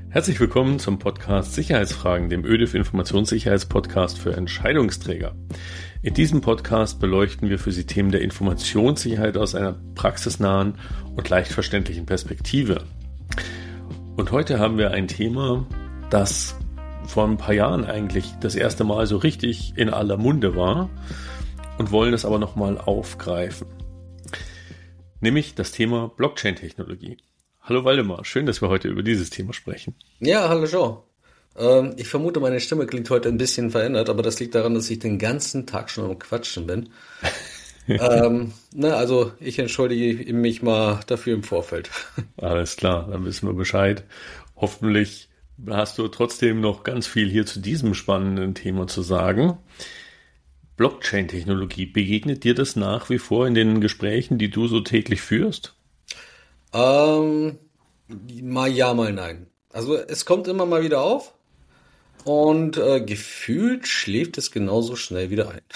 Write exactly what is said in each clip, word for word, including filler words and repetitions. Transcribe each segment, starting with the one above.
Herzlich willkommen zum Podcast Sicherheitsfragen, dem Ö D I F Informationssicherheitspodcast für Entscheidungsträger. In diesem Podcast beleuchten wir für Sie Themen der Informationssicherheit aus einer praxisnahen und leicht verständlichen Perspektive. Und heute haben wir ein Thema, das vor ein paar Jahren eigentlich das erste Mal so richtig in aller Munde war und wollen es aber nochmal aufgreifen. Nämlich das Thema Blockchain-Technologie. Hallo Waldemar, schön, dass wir heute über dieses Thema sprechen. Ja, hallo Joe. Ähm, ich vermute, meine Stimme klingt heute ein bisschen verändert, aber das liegt daran, dass ich den ganzen Tag schon am Quatschen bin. ähm, na, also ich entschuldige mich mal dafür im Vorfeld. Alles klar, dann wissen wir Bescheid. Hoffentlich hast du trotzdem noch ganz viel hier zu diesem spannenden Thema zu sagen. Blockchain-Technologie, begegnet dir das nach wie vor in den Gesprächen, die du so täglich führst? Ähm, mal ja, mal nein. Also es kommt immer mal wieder auf und äh, gefühlt schläft es genauso schnell wieder ein.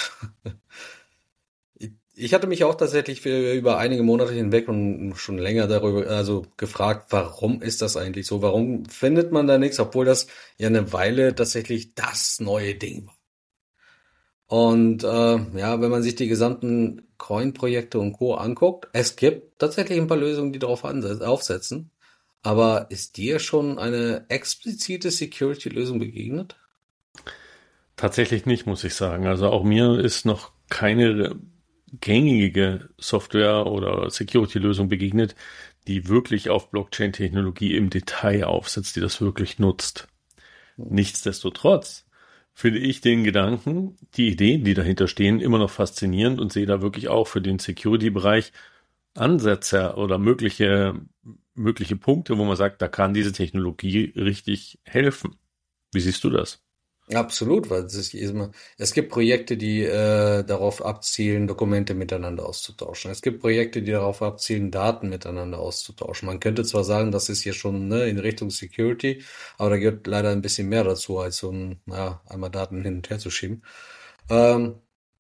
Ich hatte mich auch tatsächlich für, über einige Monate hinweg und schon länger darüber, also gefragt, warum ist das eigentlich so? Warum findet man da nichts, obwohl das ja eine Weile tatsächlich das neue Ding war. Und äh, ja, wenn man sich die gesamten Coin-Projekte und Co. anguckt, es gibt tatsächlich ein paar Lösungen, die darauf anse- aufsetzen. Aber ist dir schon eine explizite Security-Lösung begegnet? Tatsächlich nicht, muss ich sagen. Also auch mir ist noch keine gängige Software- oder Security-Lösung begegnet, die wirklich auf Blockchain-Technologie im Detail aufsetzt, die das wirklich nutzt. Nichtsdestotrotz finde ich den Gedanken, die Ideen, die dahinter stehen, immer noch faszinierend und sehe da wirklich auch für den Security-Bereich Ansätze oder mögliche, mögliche Punkte, wo man sagt, da kann diese Technologie richtig helfen. Wie siehst du das? Absolut, weil es ist immer, es gibt Projekte, die äh, darauf abzielen, Dokumente miteinander auszutauschen. Es gibt Projekte, die darauf abzielen, Daten miteinander auszutauschen. Man könnte zwar sagen, das ist hier schon ne, in Richtung Security, aber da gehört leider ein bisschen mehr dazu, als so ein, ja, einmal Daten hin und her zu schieben. Ähm,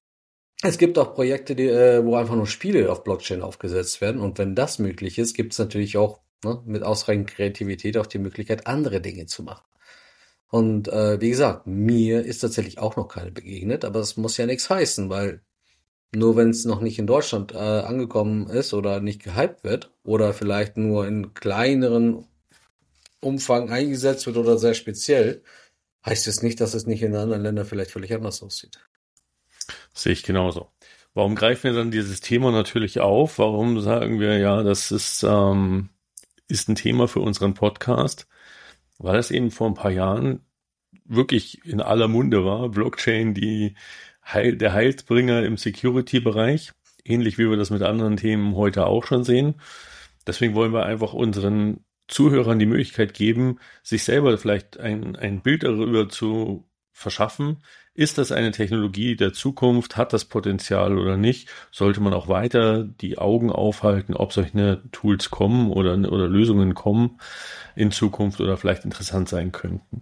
es gibt auch Projekte, die, äh, wo einfach nur Spiele auf Blockchain aufgesetzt werden. Und wenn das möglich ist, gibt es natürlich auch ne, mit ausreichend Kreativität auch die Möglichkeit, andere Dinge zu machen. Und äh, wie gesagt, mir ist tatsächlich auch noch keine begegnet, aber es muss ja nichts heißen, weil nur wenn es noch nicht in Deutschland äh, angekommen ist oder nicht gehypt wird oder vielleicht nur in kleineren Umfang eingesetzt wird oder sehr speziell, heißt es nicht, dass es nicht in anderen Ländern vielleicht völlig anders aussieht. Sehe ich genauso. Warum greifen wir dann dieses Thema natürlich auf? Warum sagen wir, ja, das ist, ähm, ist ein Thema für unseren Podcast? Weil es eben vor ein paar Jahren wirklich in aller Munde war. Blockchain, die Heil, der Heilsbringer im Security-Bereich. Ähnlich wie wir das mit anderen Themen heute auch schon sehen. Deswegen wollen wir einfach unseren Zuhörern die Möglichkeit geben, sich selber vielleicht ein, ein Bild darüber zu verschaffen. Ist das eine Technologie der Zukunft? Hat das Potenzial oder nicht? Sollte man auch weiter die Augen aufhalten, ob solche Tools kommen oder, oder Lösungen kommen in Zukunft oder vielleicht interessant sein könnten?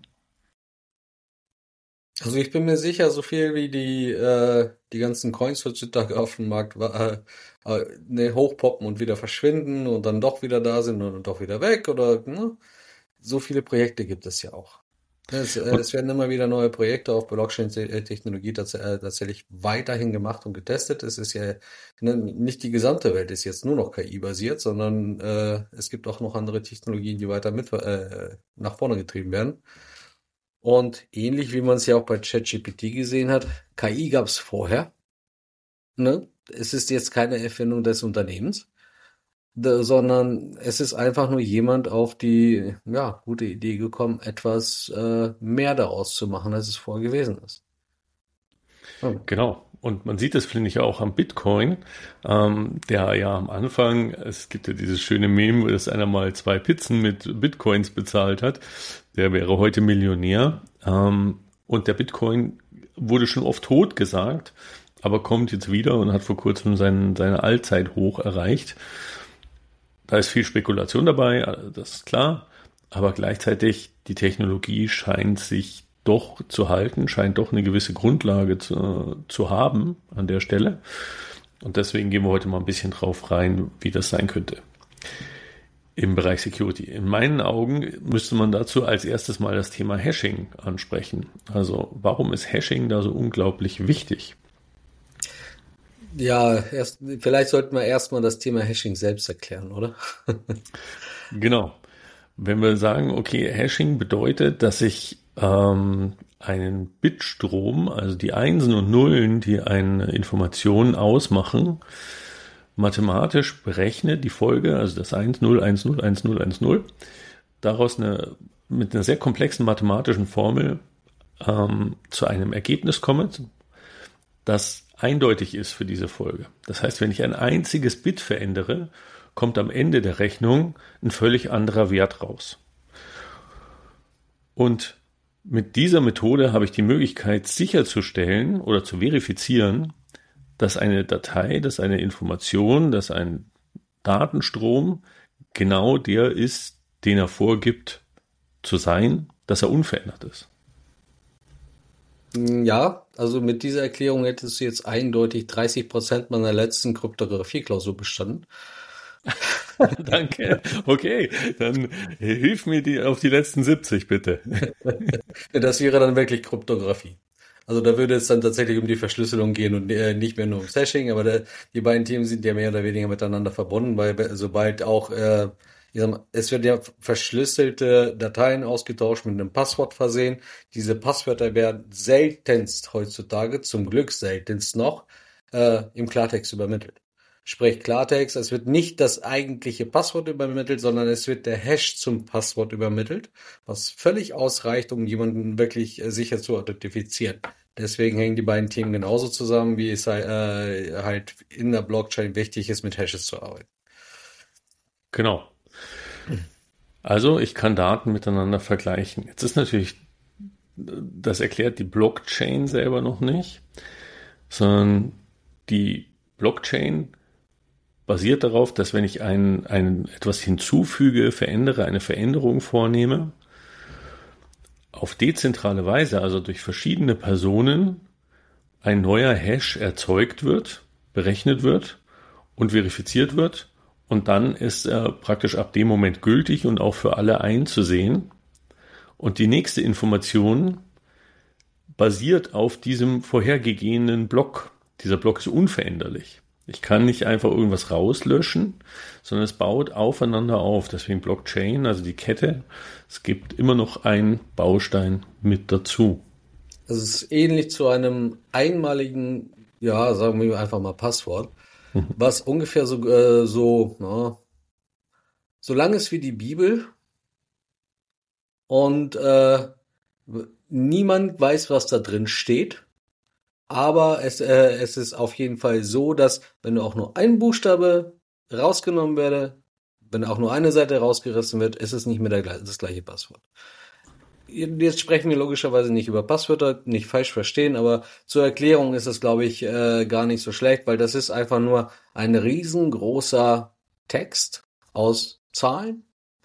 Also ich bin mir sicher, so viel wie die äh, die ganzen Coins heutzutage auf dem Markt äh, äh, ne, hochpoppen und wieder verschwinden und dann doch wieder da sind und dann doch wieder weg oder ne? So viele Projekte gibt es ja auch. Es, äh, es werden immer wieder neue Projekte auf Blockchain-Technologie tats äh, tatsächlich weiterhin gemacht und getestet. Es ist ja ne, nicht die gesamte Welt ist jetzt nur noch K I-basiert, sondern äh, es gibt auch noch andere Technologien, die weiter mit äh, nach vorne getrieben werden. Und ähnlich wie man es ja auch bei ChatGPT gesehen hat, K I gab es vorher. Ne? Es ist jetzt keine Erfindung des Unternehmens, da, sondern es ist einfach nur jemand auf die ja, gute Idee gekommen, etwas äh, mehr daraus zu machen, als es vorher gewesen ist. Hm. Genau. Und man sieht das, finde ich, auch am Bitcoin, ähm, der ja am Anfang, es gibt ja dieses schöne Meme, dass einer mal zwei Pizzen mit Bitcoins bezahlt hat. Der wäre heute Millionär. Ähm, und der Bitcoin wurde schon oft tot gesagt, aber kommt jetzt wieder und hat vor kurzem seinen, seine Allzeithoch erreicht. Da ist viel Spekulation dabei, das ist klar. Aber gleichzeitig, die Technologie scheint sich doch zu halten, scheint doch eine gewisse Grundlage zu, zu haben an der Stelle. Und deswegen gehen wir heute mal ein bisschen drauf rein, wie das sein könnte. im Bereich Security. In meinen Augen müsste man dazu als erstes mal das Thema Hashing ansprechen. Also warum ist Hashing da so unglaublich wichtig? Ja, erst, vielleicht sollten wir erstmal das Thema Hashing selbst erklären, oder? Genau. Wenn wir sagen, okay, Hashing bedeutet, dass ich ähm, einen Bitstrom, also die Einsen und Nullen, die eine Information ausmachen, mathematisch berechne, die Folge, also das eins, null, eins, null, eins, null, eins, null, daraus eine, mit einer sehr komplexen mathematischen Formel ähm, zu einem Ergebnis komme, das eindeutig ist für diese Folge. Das heißt, wenn ich ein einziges Bit verändere, kommt am Ende der Rechnung ein völlig anderer Wert raus. Und mit dieser Methode habe ich die Möglichkeit sicherzustellen oder zu verifizieren, dass eine Datei, dass eine Information, dass ein Datenstrom genau der ist, den er vorgibt zu sein, dass er unverändert ist. Ja, also mit dieser Erklärung hättest du jetzt eindeutig dreißig Prozent meiner letzten Kryptographie-Klausur bestanden. Danke. Okay, dann hilf mir die auf die letzten siebzig, bitte. Das wäre dann wirklich Kryptographie. Also da würde es dann tatsächlich um die Verschlüsselung gehen und äh, nicht mehr nur um Hashing, aber der, die beiden Themen sind ja mehr oder weniger miteinander verbunden, weil sobald auch, äh, ich sag mal, es werden ja verschlüsselte Dateien ausgetauscht, mit einem Passwort versehen. Diese Passwörter werden seltenst heutzutage, zum Glück seltenst noch, äh, im Klartext übermittelt. Sprich Klartext, es wird nicht das eigentliche Passwort übermittelt, sondern es wird der Hash zum Passwort übermittelt, was völlig ausreicht, um jemanden wirklich äh, sicher zu authentifizieren. Deswegen hängen die beiden Themen genauso zusammen, wie es äh, halt in der Blockchain wichtig ist, mit Hashes zu arbeiten. Genau. Also ich kann Daten miteinander vergleichen. Jetzt ist natürlich, das erklärt die Blockchain selber noch nicht, sondern die Blockchain basiert darauf, dass wenn ich ein, ein, etwas hinzufüge, verändere, eine Veränderung vornehme, auf dezentrale Weise, also durch verschiedene Personen, ein neuer Hash erzeugt wird, berechnet wird und verifiziert wird. Und dann ist er praktisch ab dem Moment gültig und auch für alle einzusehen. Und die nächste Information basiert auf diesem vorhergegebenen Block. Dieser Block ist unveränderlich. Ich kann nicht einfach irgendwas rauslöschen, sondern es baut aufeinander auf. Deswegen Blockchain, also die Kette. Es gibt immer noch einen Baustein mit dazu. Also es ist ähnlich zu einem einmaligen, ja, sagen wir einfach mal Passwort, mhm. was ungefähr so, äh, so, na, so lang ist wie die Bibel und äh, niemand weiß, was da drin steht. Aber es, äh, es ist auf jeden Fall so, dass wenn auch nur ein Buchstabe rausgenommen werde, wenn auch nur eine Seite rausgerissen wird, ist es nicht mehr der, das gleiche Passwort. Jetzt sprechen wir logischerweise nicht über Passwörter, nicht falsch verstehen, aber zur Erklärung ist es, glaube ich, äh, gar nicht so schlecht, weil das ist einfach nur ein riesengroßer Text aus Zahlen,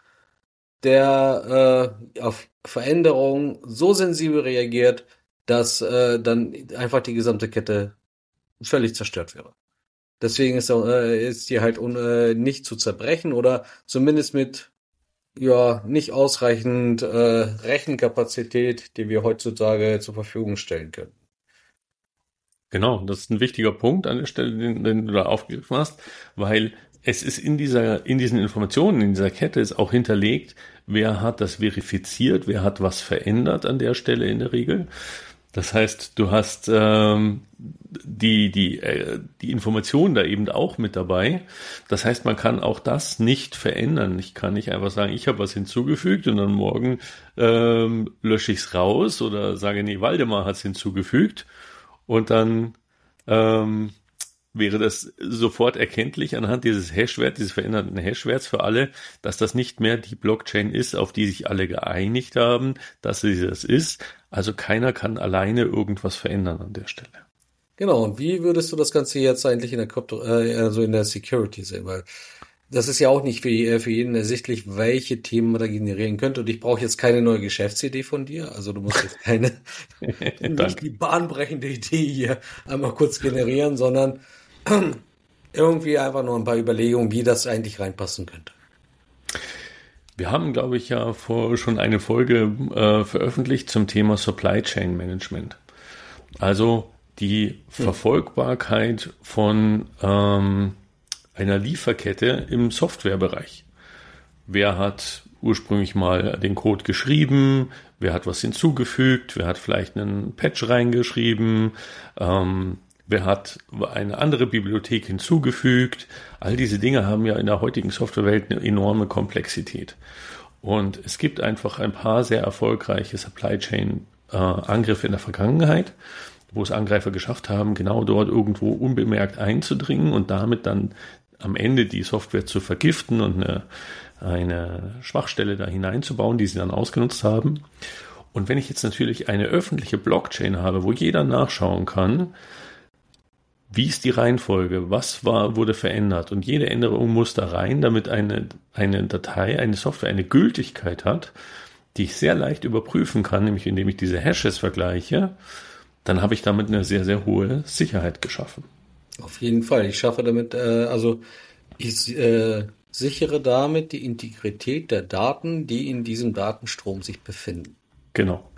der äh, auf Veränderungen so sensibel reagiert, dass äh, dann einfach die gesamte Kette völlig zerstört wäre. Deswegen ist, äh, ist die halt un, äh, nicht zu zerbrechen oder zumindest mit ja nicht ausreichend äh, Rechenkapazität, die wir heutzutage zur Verfügung stellen können. Genau, das ist ein wichtiger Punkt an der Stelle, den, den du da aufgegriffen hast, weil es ist in dieser, in diesen Informationen, in dieser Kette ist auch hinterlegt, wer hat das verifiziert, wer hat was verändert an der Stelle in der Regel. Das heißt, du hast ähm, die, die, äh, die Informationen da eben auch mit dabei. Das heißt, man kann auch das nicht verändern. Ich kann nicht einfach sagen, ich habe was hinzugefügt und dann morgen ähm, lösche ich es raus oder sage, nee, Waldemar hat es hinzugefügt und dann ähm, wäre das sofort erkenntlich anhand dieses Hashwerts, dieses veränderten Hashwerts für alle, dass das nicht mehr die Blockchain ist, auf die sich alle geeinigt haben, dass sie das ist. Also keiner kann alleine irgendwas verändern an der Stelle. Genau, und wie würdest du das Ganze jetzt eigentlich in der Krypto, äh, also in der Security sehen? Weil das ist ja auch nicht für, für jeden ersichtlich, welche Themen man da generieren könnte. Und ich brauche jetzt keine neue Geschäftsidee von dir. Also du musst jetzt keine nicht die bahnbrechende Idee hier einmal kurz generieren, sondern irgendwie einfach nur ein paar Überlegungen, wie das eigentlich reinpassen könnte. Wir haben, glaube ich, ja vor schon eine Folge äh, veröffentlicht zum Thema Supply Chain Management. Also die Verfolgbarkeit von ähm, einer Lieferkette im Softwarebereich. Wer hat ursprünglich mal den Code geschrieben? Wer hat was hinzugefügt? Wer hat vielleicht einen Patch reingeschrieben? Ähm, wer hat eine andere Bibliothek hinzugefügt? All diese Dinge haben ja in der heutigen Softwarewelt eine enorme Komplexität. Und es gibt einfach ein paar sehr erfolgreiche Supply Chain äh, Angriffe in der Vergangenheit, wo es Angreifer geschafft haben, genau dort irgendwo unbemerkt einzudringen und damit dann am Ende die Software zu vergiften und eine, eine Schwachstelle da hineinzubauen, die sie dann ausgenutzt haben. Und wenn ich jetzt natürlich eine öffentliche Blockchain habe, wo jeder nachschauen kann, wie ist die Reihenfolge, was war, wurde verändert und jede Änderung muss da rein, damit eine, eine Datei, eine Software eine Gültigkeit hat, die ich sehr leicht überprüfen kann, nämlich indem ich diese Hashes vergleiche, dann habe ich damit eine sehr, sehr hohe Sicherheit geschaffen. Auf jeden Fall. Ich schaffe damit, äh, also ich äh, sichere damit die Integrität der Daten, die in diesem Datenstrom sich befinden. Genau.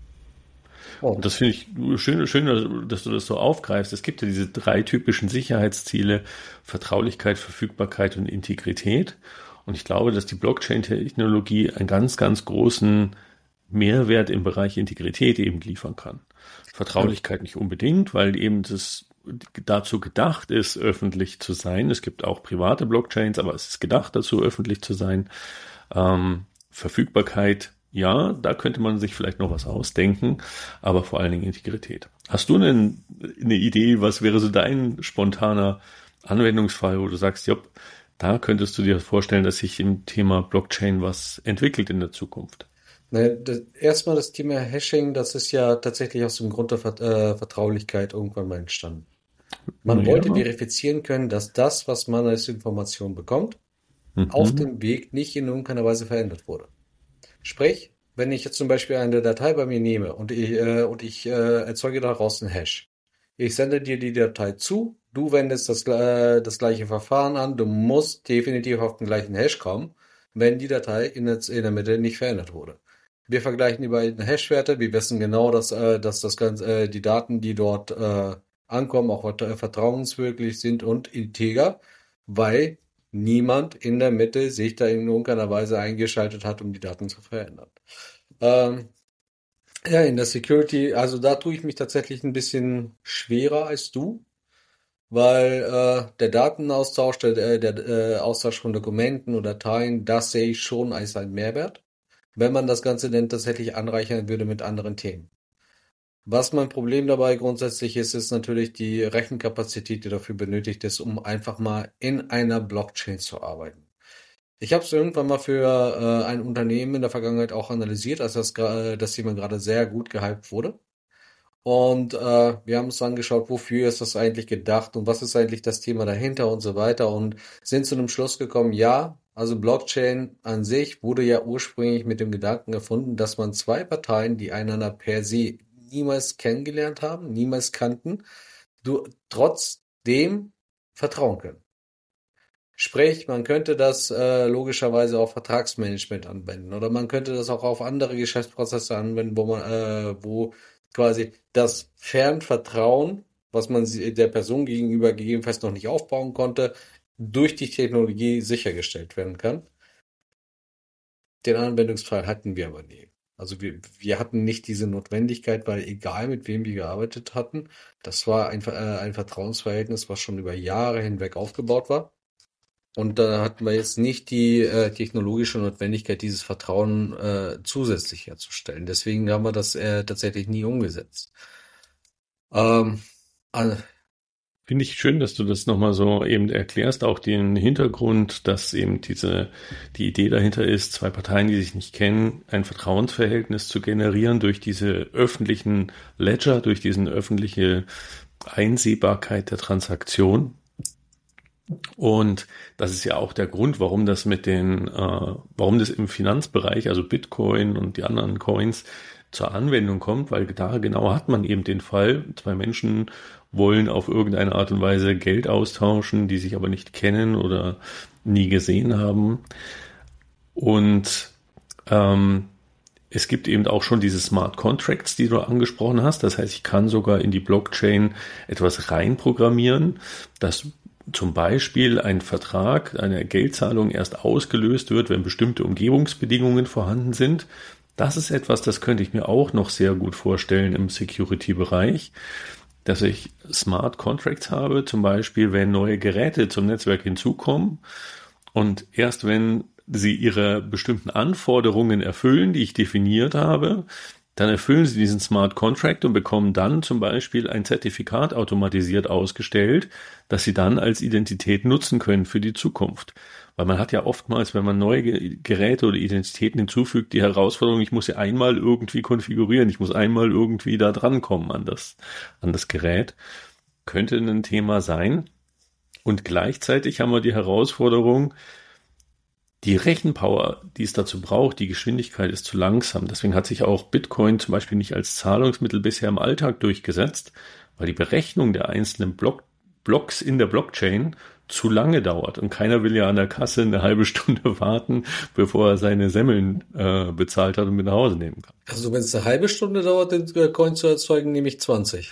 Oh. Und das finde ich schön, schön, dass du das so aufgreifst. Es gibt ja diese drei typischen Sicherheitsziele: Vertraulichkeit, Verfügbarkeit und Integrität. Und ich glaube, dass die Blockchain-Technologie einen ganz, ganz großen Mehrwert im Bereich Integrität eben liefern kann. Vertraulichkeit nicht unbedingt, weil eben das dazu gedacht ist, öffentlich zu sein. Es gibt auch private Blockchains, aber es ist gedacht dazu, öffentlich zu sein. Ähm, Verfügbarkeit, ja, da könnte man sich vielleicht noch was ausdenken, aber vor allen Dingen Integrität. Hast du eine, eine Idee, was wäre so dein spontaner Anwendungsfall, wo du sagst, jopp, da könntest du dir vorstellen, dass sich im Thema Blockchain was entwickelt in der Zukunft? Ne, das, erstmal das Thema Hashing, das ist ja tatsächlich aus dem Grund der Vert äh, Vertraulichkeit irgendwann mal entstanden. Man Ja. wollte verifizieren können, dass das, was man als Information bekommt, Mhm. auf dem Weg nicht in irgendeiner Weise verändert wurde. Sprich, wenn ich jetzt zum Beispiel eine Datei bei mir nehme und ich, äh, und ich äh, erzeuge daraus einen Hash. Ich sende dir die Datei zu, du wendest das, äh, das gleiche Verfahren an, du musst definitiv auf den gleichen Hash kommen, wenn die Datei in der, in der Mitte nicht verändert wurde. Wir vergleichen die beiden Hashwerte, wir wissen genau, dass, äh, dass das ganze, äh, die Daten, die dort äh, ankommen, auch vert- vertrauenswürdig sind und integer, weil niemand in der Mitte sich da in irgendeiner Weise eingeschaltet hat, um die Daten zu verändern. Ähm, ja, in der Security, also da tue ich mich tatsächlich ein bisschen schwerer als du, weil äh, der Datenaustausch, der, der, der äh, Austausch von Dokumenten oder Dateien, das sehe ich schon als einen Mehrwert, wenn man das Ganze dann tatsächlich anreichern würde mit anderen Themen. Was mein Problem dabei grundsätzlich ist, ist natürlich die Rechenkapazität, die dafür benötigt ist, um einfach mal in einer Blockchain zu arbeiten. Ich habe es irgendwann mal für äh, ein Unternehmen in der Vergangenheit auch analysiert, als das, gra- das Thema gerade sehr gut gehypt wurde. Und äh, wir haben uns angeschaut, wofür ist das eigentlich gedacht und was ist eigentlich das Thema dahinter und so weiter und sind zu einem Schluss gekommen, ja, also Blockchain an sich wurde ja ursprünglich mit dem Gedanken erfunden, dass man zwei Parteien, die einander per se niemals kennengelernt haben, niemals kannten, du trotzdem vertrauen können. Sprich, man könnte das äh, logischerweise auf Vertragsmanagement anwenden oder man könnte das auch auf andere Geschäftsprozesse anwenden, wo man, äh, wo quasi das Fernvertrauen, was man sie- der Person gegenüber gegebenenfalls noch nicht aufbauen konnte, durch die Technologie sichergestellt werden kann. Den Anwendungsfall hatten wir aber nie. Also wir, wir hatten nicht diese Notwendigkeit, weil egal mit wem wir gearbeitet hatten, das war ein, Ver- äh, ein Vertrauensverhältnis, was schon über Jahre hinweg aufgebaut war. Und da hatten wir jetzt nicht die äh, technologische Notwendigkeit, dieses Vertrauen äh, zusätzlich herzustellen. Deswegen haben wir das äh, tatsächlich nie umgesetzt. Ähm, äh, Finde ich schön, dass du das nochmal so eben erklärst, auch den Hintergrund, dass eben diese, die Idee dahinter ist, zwei Parteien, die sich nicht kennen, ein Vertrauensverhältnis zu generieren durch diese öffentlichen Ledger, durch diesen öffentliche Einsehbarkeit der Transaktion. Und das ist ja auch der Grund, warum das mit den, äh, warum das im Finanzbereich, also Bitcoin und die anderen Coins zur Anwendung kommt, weil da genau hat man eben den Fall, zwei Menschen wollen auf irgendeine Art und Weise Geld austauschen, die sich aber nicht kennen oder nie gesehen haben. Und ähm, es gibt eben auch schon diese Smart Contracts, die du angesprochen hast. Das heißt, ich kann sogar in die Blockchain etwas reinprogrammieren, dass zum Beispiel ein Vertrag, eine Geldzahlung erst ausgelöst wird, wenn bestimmte Umgebungsbedingungen vorhanden sind. Das ist etwas, das könnte ich mir auch noch sehr gut vorstellen im Security-Bereich, dass ich Smart Contracts habe, zum Beispiel, wenn neue Geräte zum Netzwerk hinzukommen und erst wenn sie ihre bestimmten Anforderungen erfüllen, die ich definiert habe, dann erfüllen sie diesen Smart Contract und bekommen dann zum Beispiel ein Zertifikat automatisiert ausgestellt, das sie dann als Identität nutzen können für die Zukunft. Weil man hat ja oftmals, wenn man neue Geräte oder Identitäten hinzufügt, die Herausforderung, ich muss sie einmal irgendwie konfigurieren, ich muss einmal irgendwie da drankommen an das, an das Gerät. Könnte ein Thema sein. Und gleichzeitig haben wir die Herausforderung, die Rechenpower, die es dazu braucht, die Geschwindigkeit ist zu langsam. Deswegen hat sich auch Bitcoin zum Beispiel nicht als Zahlungsmittel bisher im Alltag durchgesetzt, weil die Berechnung der einzelnen Block, Blocks in der Blockchain zu lange dauert. Und keiner will ja an der Kasse eine halbe Stunde warten, bevor er seine Semmeln äh, bezahlt hat und mit nach Hause nehmen kann. Also wenn es eine halbe Stunde dauert, den Coin zu erzeugen, nehme ich zwanzig.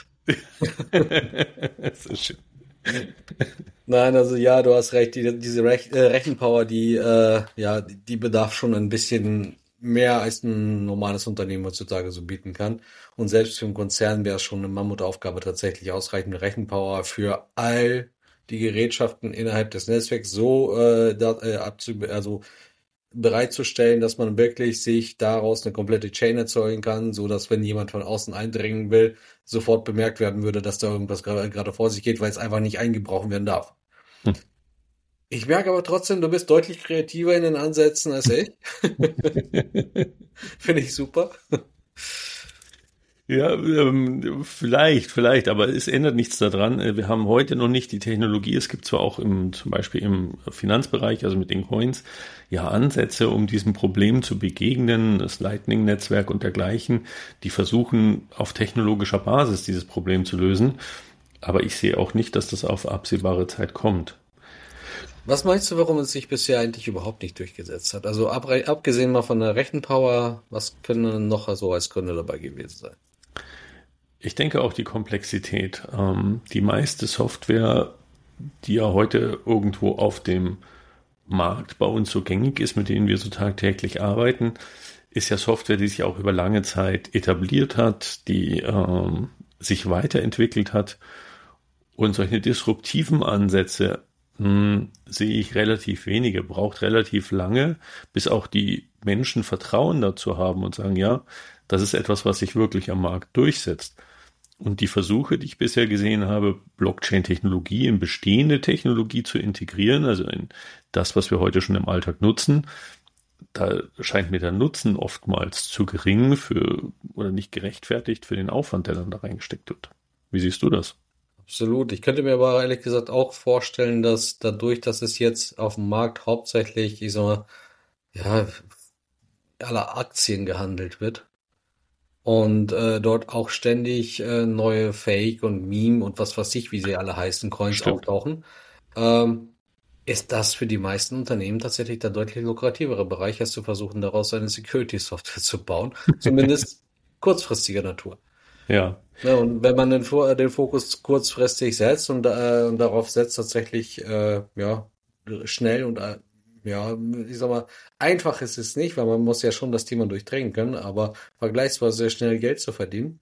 Das ist schön. Nein, also ja, du hast recht, die, diese Rech äh, Rechenpower, die, äh, ja, die, die bedarf schon ein bisschen mehr, als ein normales Unternehmen heutzutage so bieten kann. Und selbst für einen Konzern wäre es schon eine Mammutaufgabe, tatsächlich ausreichende Rechenpower für all die Gerätschaften innerhalb des Netzwerks so äh, da, äh, abzu also bereitzustellen, dass man wirklich sich daraus eine komplette Chain erzeugen kann, so dass, wenn jemand von außen eindringen will, sofort bemerkt werden würde, dass da irgendwas gerade gerade vor sich geht, weil es einfach nicht eingebrochen werden darf. Hm. Ich merke aber trotzdem, du bist deutlich kreativer in den Ansätzen als ich. Finde ich super. Ja, ähm, vielleicht, vielleicht, aber es ändert nichts daran. Wir haben heute noch nicht die Technologie. Es gibt zwar auch im, zum Beispiel im Finanzbereich, also mit den Coins, ja Ansätze, um diesem Problem zu begegnen, das Lightning-Netzwerk und dergleichen, die versuchen, auf technologischer Basis dieses Problem zu lösen. Aber ich sehe auch nicht, dass das auf absehbare Zeit kommt. Was meinst du, warum es sich bisher eigentlich überhaupt nicht durchgesetzt hat? Also ab, abgesehen mal von der Rechenpower, was können noch so als Gründe dabei gewesen sein? Ich denke auch die Komplexität. Ähm, die meiste Software, die ja heute irgendwo auf dem Markt bei uns so gängig ist, mit denen wir so tagtäglich arbeiten, ist ja Software, die sich auch über lange Zeit etabliert hat, die ähm, sich weiterentwickelt hat. Und solche disruptiven Ansätze hm, sehe ich relativ wenige, braucht relativ lange, bis auch die Menschen Vertrauen dazu haben und sagen, ja, das ist etwas, was sich wirklich am Markt durchsetzt. Und die Versuche, die ich bisher gesehen habe, Blockchain-Technologie in bestehende Technologie zu integrieren, also in das, was wir heute schon im Alltag nutzen, da scheint mir der Nutzen oftmals zu gering für oder nicht gerechtfertigt für den Aufwand, der dann da reingesteckt wird. Wie siehst du das? Absolut. Ich könnte mir aber ehrlich gesagt auch vorstellen, dass dadurch, dass es jetzt auf dem Markt hauptsächlich, ich sag mal, ja, aller Aktien gehandelt wird und äh, dort auch ständig äh, neue Fake und Meme und was weiß ich, wie sie alle heißen, Coins Stimmt. auftauchen, ähm, ist das für die meisten Unternehmen tatsächlich der deutlich lukrativere Bereich, als zu versuchen, daraus eine Security-Software zu bauen. Zumindest kurzfristiger Natur. Ja, Ja, und wenn man den, Fo- den Fokus kurzfristig setzt und, äh, und darauf setzt, tatsächlich äh, ja, schnell und äh, ja, ich sag mal, einfach ist es nicht, weil man muss ja schon das Thema durchdringen können, aber vergleichsweise sehr schnell Geld zu verdienen,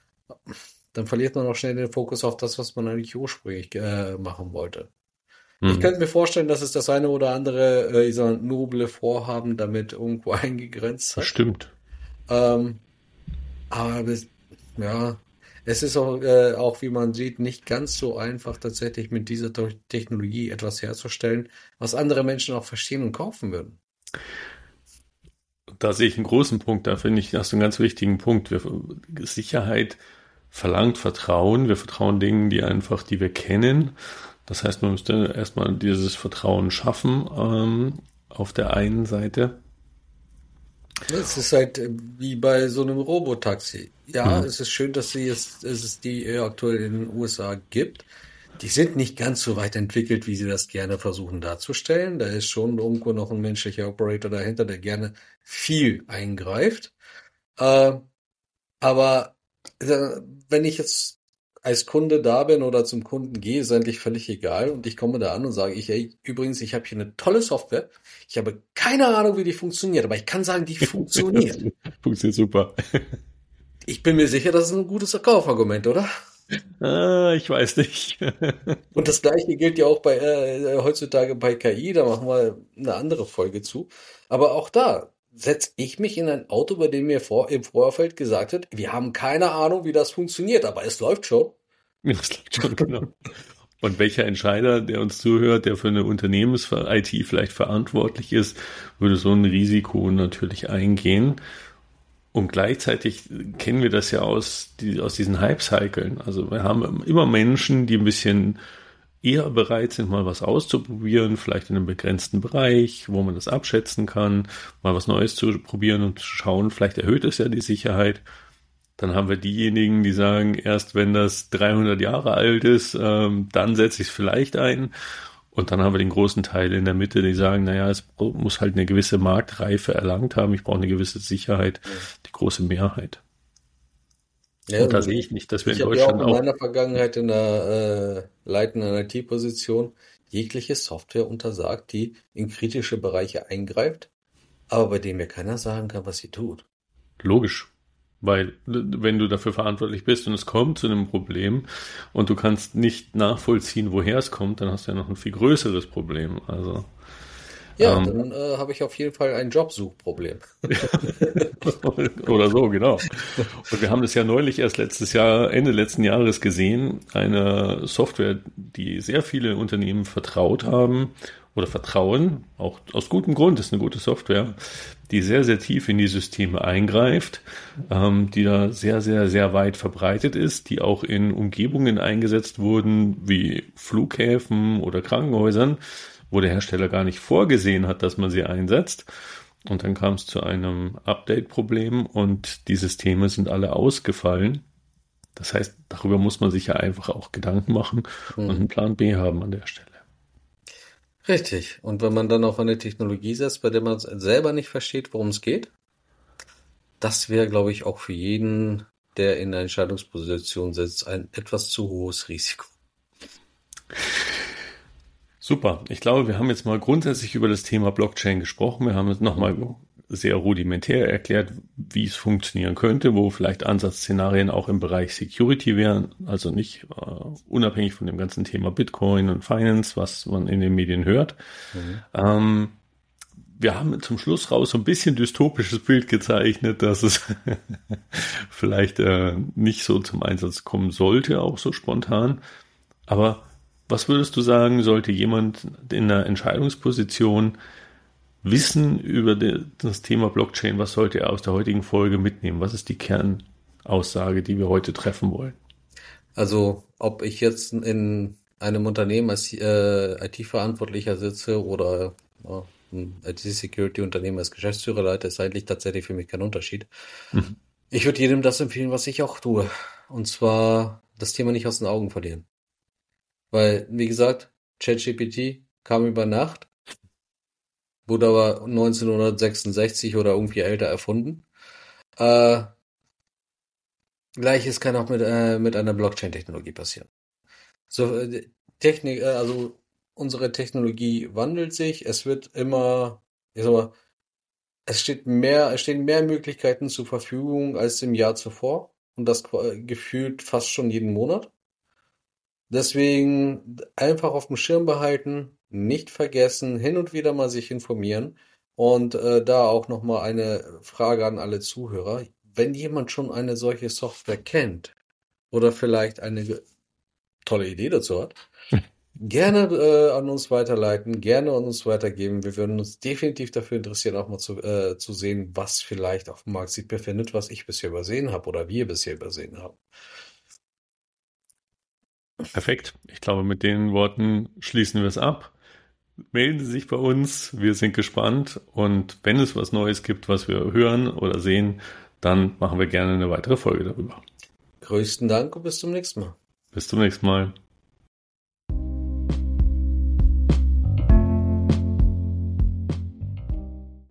dann verliert man auch schnell den Fokus auf das, was man eigentlich ursprünglich äh, machen wollte. Ich hm, könnte mir vorstellen, dass es das eine oder andere, äh, ich sag mal, noble Vorhaben damit irgendwo eingegrenzt hat. stimmt. Ähm, aber bis, ja, es ist auch, äh, auch, wie man sieht, nicht ganz so einfach, tatsächlich mit dieser Te- Technologie etwas herzustellen, was andere Menschen auch verstehen und kaufen würden. Da sehe ich einen großen Punkt, da finde ich, hast du einen ganz wichtigen Punkt. Wir, Sicherheit verlangt Vertrauen. Wir vertrauen Dingen, die einfach, die wir kennen. Das heißt, man müsste erstmal dieses Vertrauen schaffen, ähm, auf der einen Seite. Es ist halt äh, wie bei so einem Robotaxi. Ja, Hm, es ist schön, dass sie es, es ist die äh, aktuell in den U S A gibt. Die sind nicht ganz so weit entwickelt, wie sie das gerne versuchen darzustellen. Da ist schon irgendwo noch ein menschlicher Operator dahinter, der gerne viel eingreift. Äh, aber äh, wenn ich jetzt als Kunde da bin oder zum Kunden gehe, ist eigentlich völlig egal. Und ich komme da an und sage, ich, ey, übrigens, ich habe hier eine tolle Software. Ich habe keine Ahnung, wie die funktioniert, aber ich kann sagen, die funktioniert. Funktioniert super. Ich bin mir sicher, das ist ein gutes Verkaufargument, oder? Ah, ich weiß nicht. Und das Gleiche gilt ja auch bei äh, heutzutage bei K I, da machen wir eine andere Folge zu. Aber auch da setze ich mich in ein Auto, bei dem mir vor, im Vorfeld gesagt wird, wir haben keine Ahnung, wie das funktioniert, aber es läuft schon. Das läuft schon, genau. Und welcher Entscheider, der uns zuhört, der für eine Unternehmens-I T vielleicht verantwortlich ist, würde so ein Risiko natürlich eingehen. Und gleichzeitig kennen wir das ja aus, die, aus diesen Hype-Cyclen. Also wir haben immer Menschen, die ein bisschen eher bereit sind, mal was auszuprobieren, vielleicht in einem begrenzten Bereich, wo man das abschätzen kann, mal was Neues zu probieren und zu schauen, vielleicht erhöht es ja die Sicherheit. Dann haben wir diejenigen, die sagen, erst wenn das dreihundert Jahre alt ist, ähm, dann setze ich es vielleicht ein. Und dann haben wir den großen Teil in der Mitte, die sagen, naja, es muss halt eine gewisse Marktreife erlangt haben, ich brauche eine gewisse Sicherheit, die große Mehrheit. Ja, Und da sehe ich nicht, dass wir ich in habe ja auch Deutschland in auch, meiner Vergangenheit in der äh, leitenden I T-Position jegliche Software untersagt, die in kritische Bereiche eingreift, aber bei dem mir keiner sagen kann, was sie tut. logisch, weil wenn du dafür verantwortlich bist und es kommt zu einem Problem und du kannst nicht nachvollziehen, woher es kommt, dann hast du ja noch ein viel größeres Problem. Also Ja, ähm, dann äh, habe ich auf jeden Fall ein Jobsuchproblem. oder so, genau. Und wir haben das ja neulich erst letztes Jahr, Ende letzten Jahres gesehen, eine Software, die sehr viele Unternehmen vertraut haben oder vertrauen, auch aus gutem Grund, ist eine gute Software, die sehr, sehr tief in die Systeme eingreift, ähm, die da sehr, sehr, sehr weit verbreitet ist, die auch in Umgebungen eingesetzt wurden, wie Flughäfen oder Krankenhäusern, wo der Hersteller gar nicht vorgesehen hat, dass man sie einsetzt. Und dann kam es zu einem Update-Problem und die Systeme sind alle ausgefallen. Das heißt, darüber muss man sich ja einfach auch Gedanken machen und Hm. einen Plan B haben an der Stelle. Richtig. Und wenn man dann auf eine Technologie setzt, bei der man selber nicht versteht, worum es geht, das wäre, glaube ich, auch für jeden, der in einer Entscheidungsposition sitzt, ein etwas zu hohes Risiko. Super. Ich glaube, wir haben jetzt mal grundsätzlich über das Thema Blockchain gesprochen. Wir haben es nochmal sehr rudimentär erklärt, wie es funktionieren könnte, wo vielleicht Ansatzszenarien auch im Bereich Security wären, also nicht uh, unabhängig von dem ganzen Thema Bitcoin und Finance, was man in den Medien hört. Mhm. Ähm, wir haben zum Schluss raus so ein bisschen dystopisches Bild gezeichnet, dass es vielleicht äh, nicht so zum Einsatz kommen sollte, auch so spontan. Aber was würdest du sagen, sollte jemand in einer Entscheidungsposition wissen über die, das Thema Blockchain? Was sollte er aus der heutigen Folge mitnehmen? Was ist die Kernaussage, die wir heute treffen wollen? Also, ob ich jetzt in einem Unternehmen als äh, I T-Verantwortlicher sitze oder äh, ein I T-Security-Unternehmen als Geschäftsführer leite, ist eigentlich tatsächlich für mich kein Unterschied. Mhm. Ich würde jedem das empfehlen, was ich auch tue. Und zwar das Thema nicht aus den Augen verlieren. Weil, wie gesagt, ChatGPT kam über Nacht, wurde aber neunzehnhundertsechsundsechzig oder irgendwie älter erfunden. Äh, Gleiches kann auch mit, äh, mit einer Blockchain-Technologie passieren. So, äh, Technik, äh, also unsere Technologie wandelt sich, es wird immer, ich sag mal, es steht mehr, es stehen mehr Möglichkeiten zur Verfügung als im Jahr zuvor und das gefühlt fast schon jeden Monat. Deswegen einfach auf dem Schirm behalten, nicht vergessen, hin und wieder mal sich informieren und äh, da auch nochmal eine Frage an alle Zuhörer. Wenn jemand schon eine solche Software kennt oder vielleicht eine tolle Idee dazu hat, gerne äh, an uns weiterleiten, gerne an uns weitergeben. Wir würden uns definitiv dafür interessieren, auch mal zu, äh, zu sehen, was vielleicht auf dem Markt sich befindet, was ich bisher übersehen habe oder wir bisher übersehen haben. Perfekt. Ich glaube, mit den Worten schließen wir es ab. Melden Sie sich bei uns. Wir sind gespannt. Und wenn es was Neues gibt, was wir hören oder sehen, dann machen wir gerne eine weitere Folge darüber. Größten Dank und bis zum nächsten Mal. Bis zum nächsten Mal.